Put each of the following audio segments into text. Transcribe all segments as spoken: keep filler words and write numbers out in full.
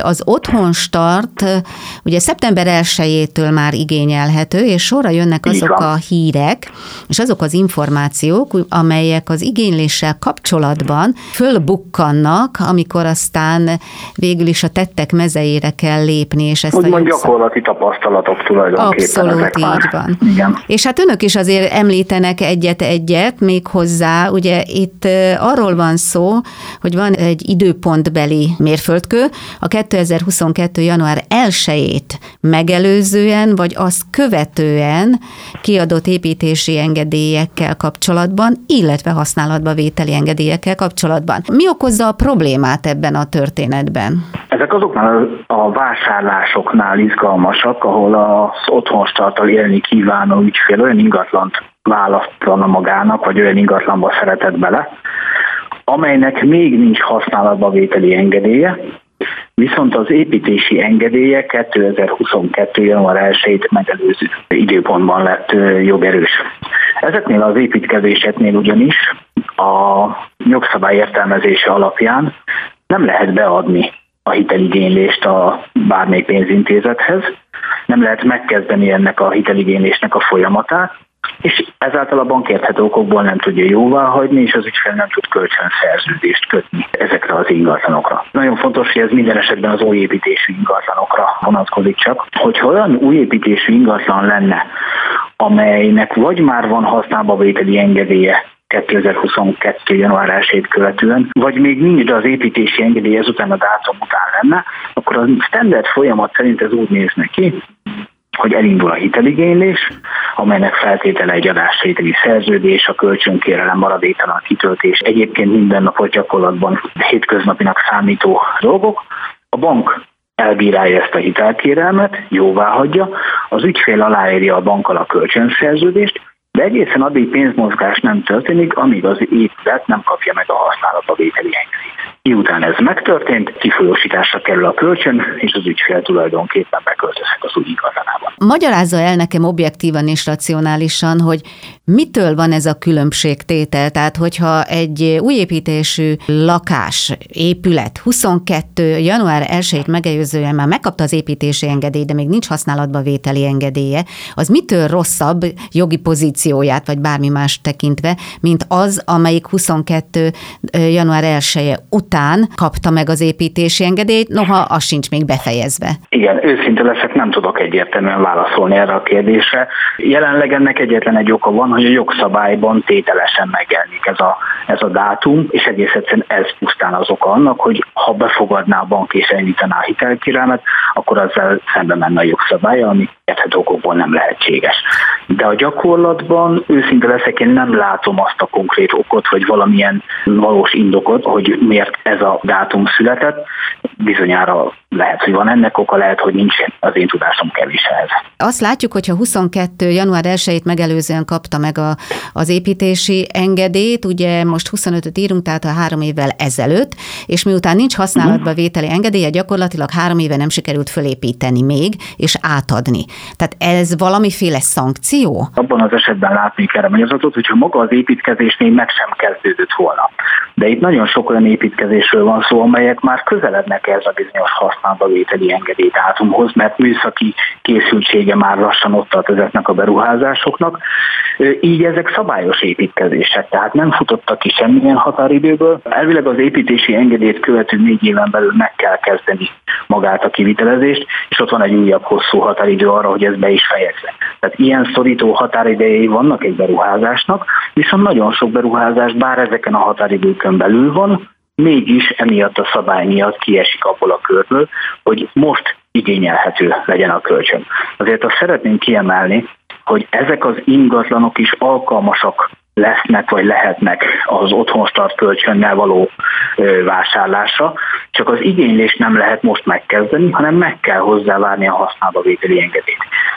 Az otthonstart ugye szeptember elsejétől már igényelhető, és sorra jönnek azok a hírek, és azok az információk, amelyek az igényléssel kapcsolatban fölbukkannak, amikor aztán végül is a tettek mezeire kell lépni, és ezt úgymond a jogszab... gyakorlati tapasztalatok tulajdonképpen. Abszolút így van. Igen. És hát önök is azért említenek egyet-egyet még hozzá, ugye itt arról van szó, hogy van egy időpontbeli mérföldkő, a kétezer-huszonkettő. január elsejét megelőzően, vagy azt követően kiadott építési engedélyekkel kapcsolatban, illetve használatba vételi engedélyekkel kapcsolatban. Mi okozza a problémát ebben a történetben? Ezek azoknál a vásárlásoknál izgalmasak, ahol az otthonstarttal élni kívánó ügyfél olyan ingatlant választana magának, vagy olyan ingatlanba szeretett bele, amelynek még nincs használatba vételi engedélye, viszont az építési engedélye kétezer-huszonkettő. január elsejét megelőző időpontban lett jogerős. Ezeknél az építkezéseknél ugyanis a jogszabály értelmezése alapján nem lehet beadni a hiteligénylést a bármelyik pénzintézethez, nem lehet megkezdeni ennek a hiteligénylésnek a folyamatát, és ezáltal a bank érthető okokból nem tudja jóváhagyni, és az ügyfél nem tud kölcsönszerződést kötni ezekre az ingatlanokra. Nagyon fontos, hogy ez minden esetben az új építésű ingatlanokra vonatkozik csak. Hogyha olyan új építésű ingatlan lenne, amelynek vagy már van használatba vételi engedélye kétezer-huszonkettő. január elsejét követően, vagy még nincs, de az építési engedély ezután a dátum után lenne, akkor a standard folyamat szerint ez úgy néz neki, hogy elindul a hiteligénylés, amelynek feltétele egy adásvételi szerződés, a kölcsönkérelem maradéktalan kitöltés, egyébként mindennapos gyakorlatban hétköznapinak számító dolgok. A bank elbírálja ezt a hitelkérelmet, jóváhagyja, az ügyfél aláírja a bankkal a kölcsönszerződést, de egészen addig pénzmozgás nem történik, amíg az épület nem kapja meg a használatba vételi engedélyt. Miután ez megtörtént, kifolyósításra kerül a kölcsön, és az ügyfél tulajdonképpen beköltözhet az új ingatlanába. Magyarázza el nekem objektívan és racionálisan, hogy mitől van ez a különbségtétel? Tehát, hogyha egy újépítésű lakás, épület huszonkettő. január elsejét megelőzően már megkapta az építési engedélyt, de még nincs használatba vételi engedélye, az mitől rosszabb jogi pozícióját, vagy bármi más tekintve, mint az, amelyik huszonkettő. január elseje után kapta meg az építési engedélyt, noha az sincs még befejezve. Igen, őszinte leszek, nem tudok egyértelműen válaszolni erre a kérdésre. Jelenleg ennek egyetlen egy oka van, hogy a jogszabályban tételesen megjelenik ez a, ez a dátum, és egész egyszerűen ez pusztán az oka annak, hogy ha befogadná a bank és elindítaná a hitelkérelmet, akkor azzal szembe menne a jogszabálya, ami érthető okokból nem lehetséges. De a gyakorlatban őszinte leszek, én nem látom azt a konkrét okot, vagy valamilyen valós indokot, hogy miért ez a dátum született. Bizonyára lehet, hogy van ennek oka, lehet, hogy nincs, az én tudásom kevés ehhez. Azt látjuk, hogyha huszonkettő. január elsejét megelőzően kapta meg a, az építési engedélyt, ugye most huszonötöt írunk, tehát a három évvel ezelőtt, és miután nincs használatba vételi engedélye, gyakorlatilag három éve nem sikerült fölépíteni még, és átadni. Tehát ez valamiféle szankció? Abban az esetben látni kell a magyarázatot, hogyha maga az építkezés még meg sem kezdődött volna. De itt nagyon sok olyan építkezésről van szó, amelyek már közelednek ez a bizonyos használatba vételi engedély dátumhoz, mert műszaki készültsége már lassan ott tart ezeknek a beruházásoknak. Így ezek szabályos építkezések, tehát nem futottak ki semmilyen határidőből. Elvileg az építési engedélyt követő négy éven belül meg kell kezdeni magát a kivitelezést, és ott van egy újabb hosszú határidő arra, hogy ez be is fejezze. Tehát ilyen szorító határidejei vannak egy beruházásnak, viszont nagyon sok beruházás, bár ezeken a határidőkön belül van, mégis emiatt a szabály miatt kiesik abból a körből, hogy most igényelhető legyen a kölcsön. Azért azt szeretném kiemelni, hogy ezek az ingatlanok is alkalmasak lesznek, vagy lehetnek az otthonstart kölcsönnel való ö, vásárlásra, csak az igénylést nem lehet most megkezdeni, hanem meg kell hozzá várni a használatba vételi engedélyt.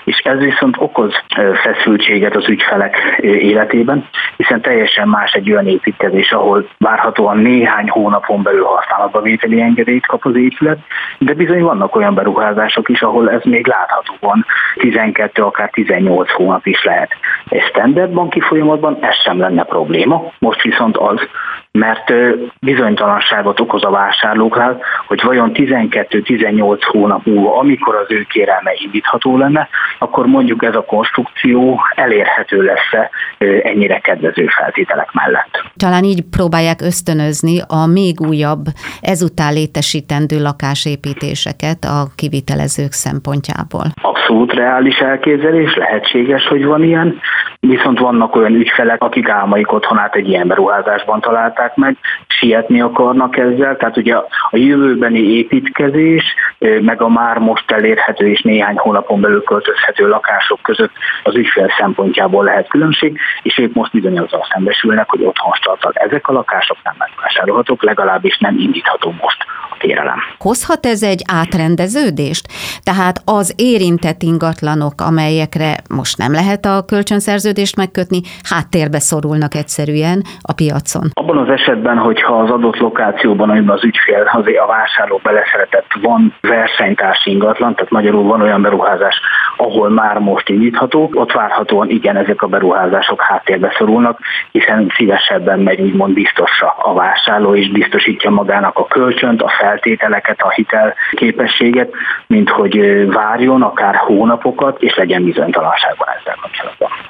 és ez viszont okoz feszültséget az ügyfelek életében, hiszen teljesen más egy olyan építkezés, ahol várhatóan néhány hónapon belül használatba vételi engedélyt kap az épület, de bizony vannak olyan beruházások is, ahol ez még láthatóan tizenkét, akár tizennyolc hónap is lehet. Egy standard banki folyamatban ez sem lenne probléma, most viszont az, mert bizonytalanságot okoz a vásárlóknál, hogy vajon tizenkét-tizennyolc hónap múlva, amikor az ő kérelme indítható lenne, akkor mondjuk ez a konstrukció elérhető lesz ennyire kedvező feltételek mellett. Talán így próbálják ösztönözni a még újabb, ezután létesítendő lakásépítéseket a kivitelezők szempontjából. Abszolút reális elképzelés, lehetséges, hogy van ilyen, viszont vannak olyan ügyfelek, akik álmaik otthonát egy ilyen beruházásban találták meg, sietni akarnak ezzel, tehát ugye a jövőbeni építkezés, meg a már most elérhető és néhány hónapon belül költözhető lakások között az ügyfél szempontjából lehet különbség, és ők most bizony azzal szembesülnek, hogy otthonstarttal ezek a lakások nem megvásárolhatók, legalábbis nem indítható most a kérelem. Hozhat ez egy átrendeződést? Tehát az érintett ingatlanok, amelyekre most nem lehet a kölcsönszerződést megkötni, háttérbe szorulnak egyszerűen a piacon. Abban az esetben, hogyha az adott lokációban, amiben az ügyfél, azért a vásárló beleszeretett, van versenytársi ingatlan, tehát magyarul van olyan beruházás, ahol már most indítható, ott várhatóan igen, ezek a beruházások háttérbe szorulnak, hiszen szívesebben megy úgymond biztosra a vásárló, és biztosítja magának a kölcsönt, a feltételeket, a hitelképességet, mint hogy várjon akár hónapokat, és legyen bizonytalanságban ezzel kapcsolatban.